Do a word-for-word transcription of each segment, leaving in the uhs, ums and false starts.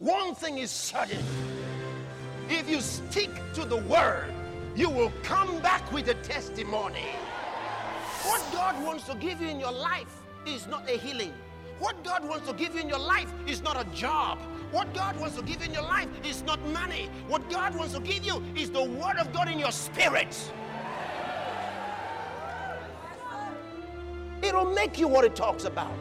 One thing is certain. If you stick to the word, you will come back with a testimony. What God wants to give you in your life is not a healing. What God wants to give you in your life is not a job. What God wants to give you in your life is not money. What God wants to give you is the word of God in your spirit. It'll make you what it talks about.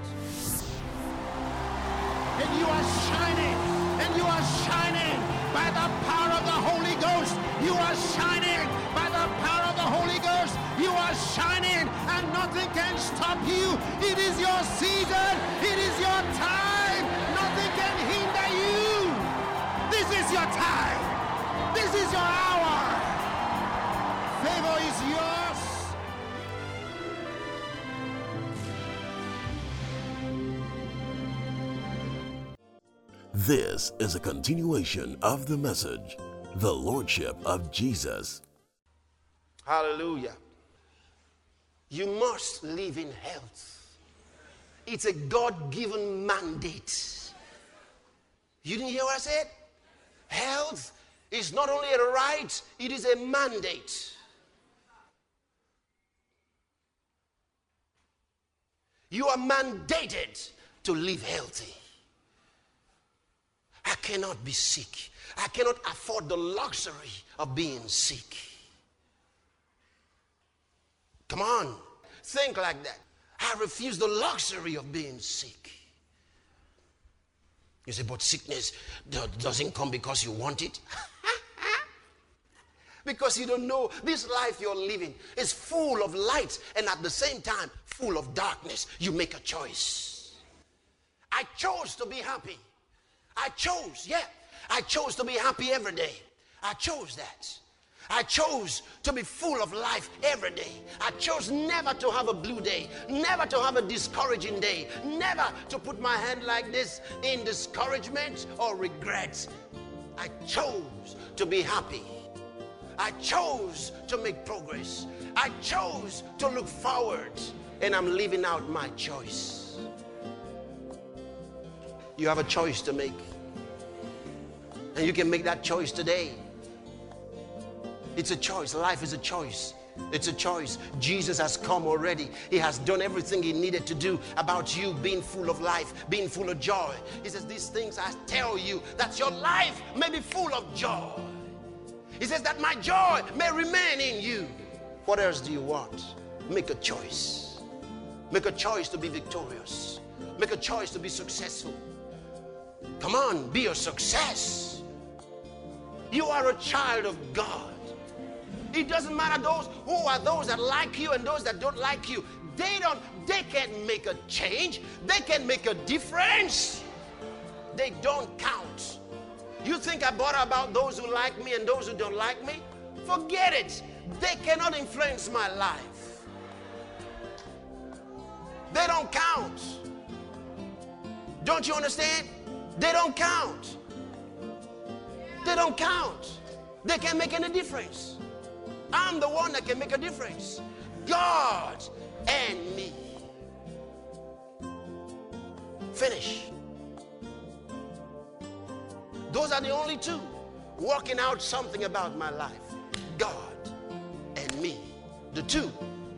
And you are shining, and you are shining by the power of the Holy Ghost. You are shining by the power of the Holy Ghost. You are shining, and nothing can stop you. It is your season. It is your time. Nothing can hinder you. This is your time. This is your hour. Favor is yours. This is a continuation of the message, The Lordship of Jesus. Hallelujah. You must live in health. It's a God-given mandate. You didn't hear what I said? Health is not only a right, it is a mandate. You are mandated to live healthy. I cannot be sick. I cannot afford the luxury of being sick. Come on, think like that. I refuse the luxury of being sick. You say, but sickness doesn't come because you want it. Because you don't know this life you're living is full of light and at the same time full of darkness. You make a choice. I chose to be happy. I chose, yeah. I chose to be happy every day. I chose that. I chose to be full of life every day. I chose never to have a blue day, never to have a discouraging day, never to put my hand like this in discouragement or regret. I chose to be happy. I chose to make progress. I chose to look forward, and I'm living out my choice. You have a choice to make, and you can make that choice today. It's a choice. Life is a choice. It's a choice. Jesus has come already. He has done everything he needed to do about you being full of life, being full of joy. He says, these things I tell you, that your life may be full of joy. He says that my joy may remain in you. What else do you want? Make a choice. Make a choice to be victorious. Make a choice to be successful. Come on, be a success. You are a child of God. It doesn't matter those who are those that like you and those that don't like you. They don't, they can't make a change. They can make a difference. They don't count. You think I bother about those who like me and those who don't like me? Forget it. They cannot influence my life. They don't count. Don't you understand? They don't count. They don't count. They can't make any difference. I'm the one that can make a difference. God and me. Finish. Those are the only two working out something about my life. God and me. The two.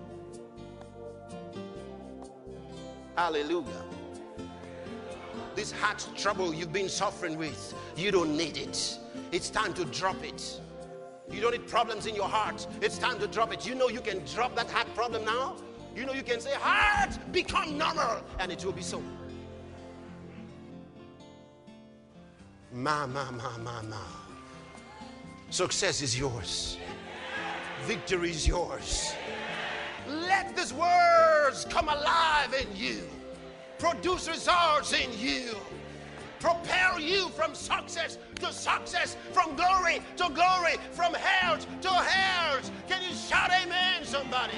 Hallelujah. This heart trouble you've been suffering with, you don't need it. It's time to drop it. You don't need problems in your heart. It's time to drop it. You know you can drop that heart problem now. You know you can say, heart, become normal, and it will be so. Ma, ma, ma, ma, ma. Success is yours. Victory is yours. Let these words come alive in you. Produce results in you. Propel you from success to success, from glory to glory, from health to health. Can you shout amen, somebody?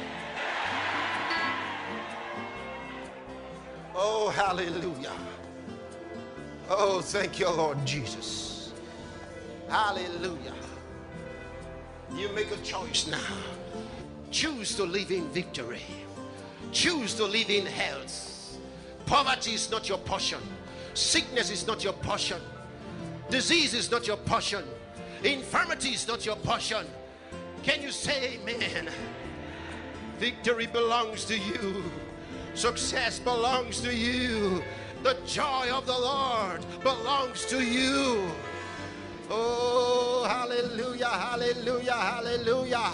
Oh, hallelujah. Oh, thank you, Lord Jesus. Hallelujah. You make a choice now. Choose to live in victory. Choose to live in health. Poverty is not your portion. Sickness is not your portion. Disease is not your portion. Infirmity is not your portion. Can you say amen? Victory belongs to you. Success belongs to you. The joy of the Lord belongs to you. Oh, hallelujah, hallelujah, hallelujah.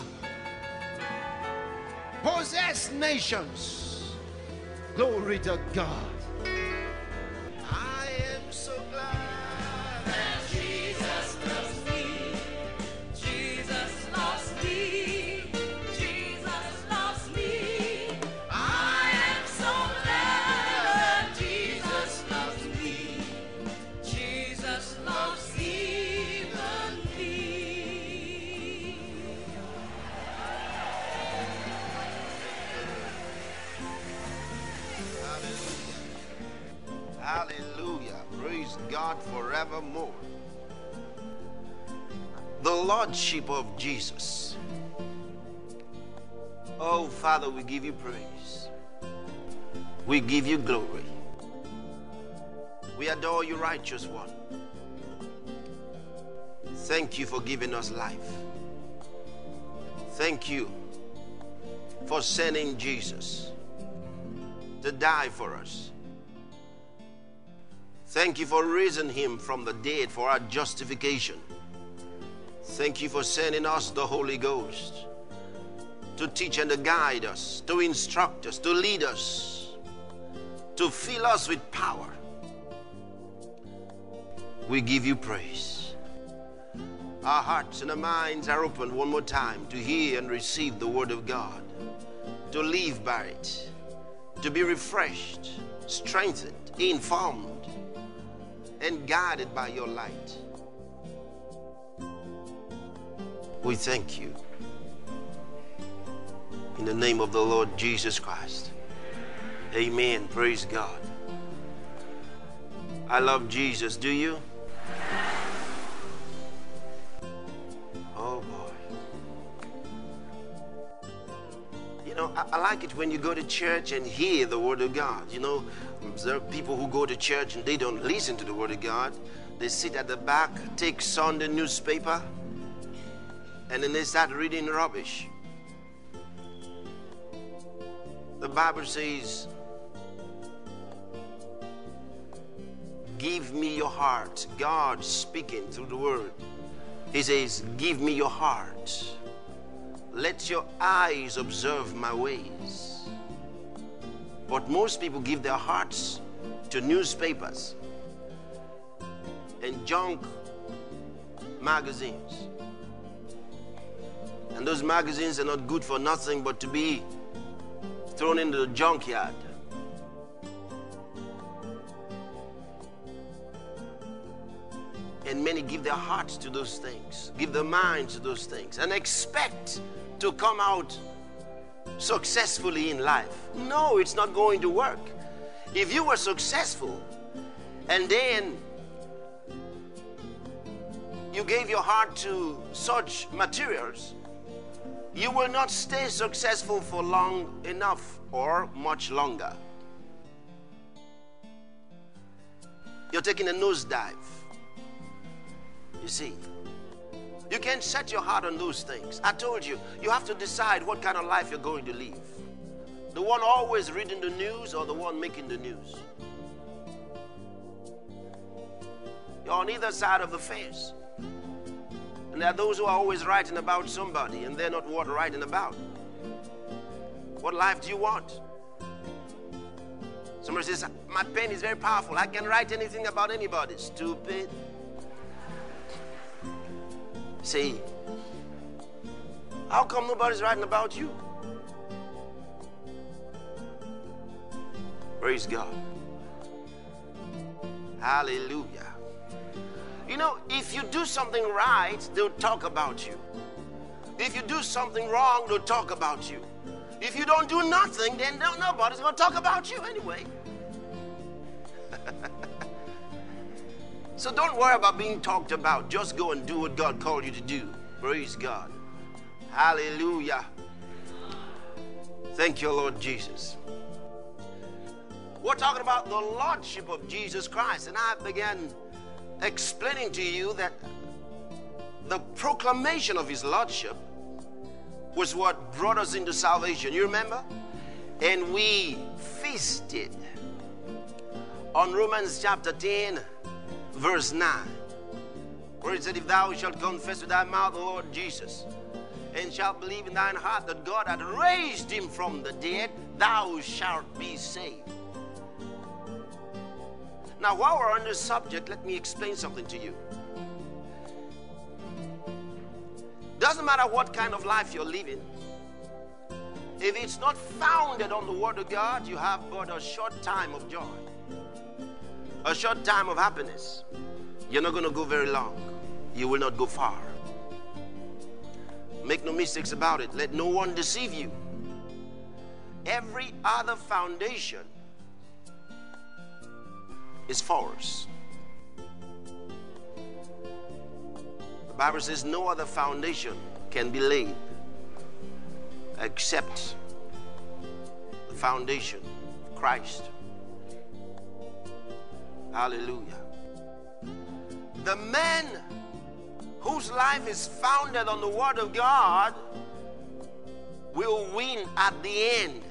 Possess nations. Glory to God. I am so glad that Jesus loves me. Jesus loves me. Jesus loves me. I am so glad that Jesus loves me. Jesus loves even me. Hallelujah. Praise God forevermore. The Lordship of Jesus. Oh, Father, we give you praise. We give you glory. We adore you, righteous one. Thank you for giving us life. Thank you for sending Jesus to die for us. Thank you for raising him from the dead for our justification. Thank you for sending us the Holy Ghost to teach and to guide us, to instruct us, to lead us, to fill us with power. We give you praise. Our hearts and our minds are open one more time to hear and receive the word of God, to live by it, to be refreshed, strengthened, informed, and guided by your light. We thank you. In the name of the Lord Jesus Christ. Amen. Praise God. I love Jesus. Do you? Oh boy. You know, I, I like it when you go to church and hear the word of God. You know, there are people who go to church and they don't listen to the word of God. They sit at the back, take Sunday newspaper, and then they start reading rubbish. The Bible says, give me your heart. God speaking through the word. He says, give me your heart. Let your eyes observe my ways. But most people give their hearts to newspapers and junk magazines. And those magazines are not good for nothing but to be thrown into the junkyard. And many give their hearts to those things, give their minds to those things, and expect to come out successfully in life. No, it's not going to work. If you were successful and then you gave your heart to such materials, you will not stay successful for long enough or much longer. You're taking a nosedive. You see, you can't set your heart on those things. I told you, you have to decide what kind of life you're going to live. The one always reading the news or the one making the news. You're on either side of the fence. And there are those who are always writing about somebody and they're not worth writing about. What life do you want? Somebody says, my pen is very powerful. I can write anything about anybody. Stupid. See, how come nobody's writing about you? Praise God. Hallelujah. You know, if you do something right, they'll talk about you. If you do something wrong, they'll talk about you. If you don't do nothing, then no, nobody's going to talk about you anyway. So don't worry about being talked about. Just go and do what God called you to do. Praise God. Hallelujah. Thank you, Lord Jesus. We're talking about the Lordship of Jesus Christ. And I began explaining to you that the proclamation of his lordship was what brought us into salvation. You remember? And we feasted on Romans chapter ten, verse nine, where it said, if thou shalt confess with thy mouth the Lord Jesus, and shalt believe in thine heart that God had raised him from the dead, thou shalt be saved. Now, while we're on this subject, let me explain something to you. Doesn't matter what kind of life you're living, if it's not founded on the Word of God, you have but a short time of joy, a short time of happiness. You're not going to go very long. You will not go far. Make no mistakes about it. Let no one deceive you. Every other foundation is false. The Bible says no other foundation can be laid except the foundation of Christ. Hallelujah. The man whose life is founded on the Word of God will win at the end.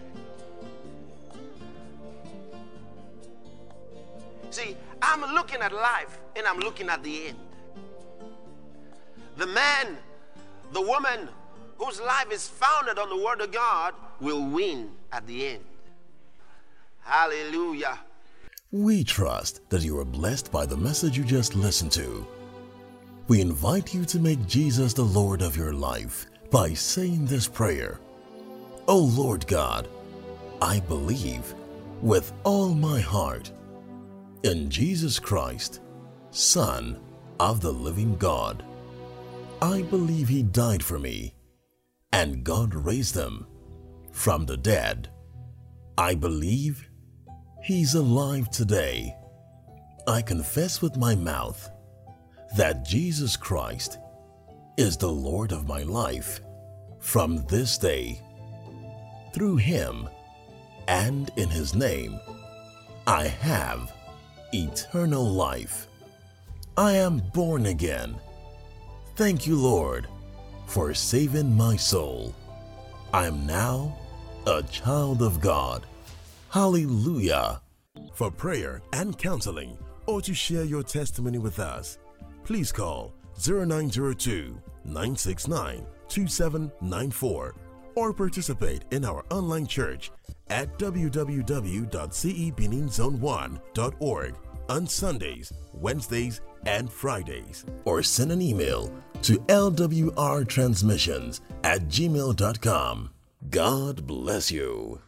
See, I'm looking at life and I'm looking at the end. The man, the woman whose life is founded on the Word of God will win at the end. Hallelujah. We trust that you are blessed by the message you just listened to. We invite you to make Jesus the Lord of your life by saying this prayer. O Lord God, I believe with all my heart in Jesus Christ, Son of the living God. I believe he died for me, and God raised him from the dead. I believe he's alive today. I confess with my mouth that Jesus Christ is the Lord of my life from this day. Through him and in his name, I have eternal life. I am born again. Thank you, Lord, for saving my soul. I am now a child of God. Hallelujah. For prayer and counseling, or to share your testimony with us, please call zero nine zero two, nine six nine, two seven nine four or participate in our online church at w w w dot c e benin zone one dot org on Sundays, Wednesdays, and Fridays. Or send an email to l w r transmissions at gmail dot com. God bless you.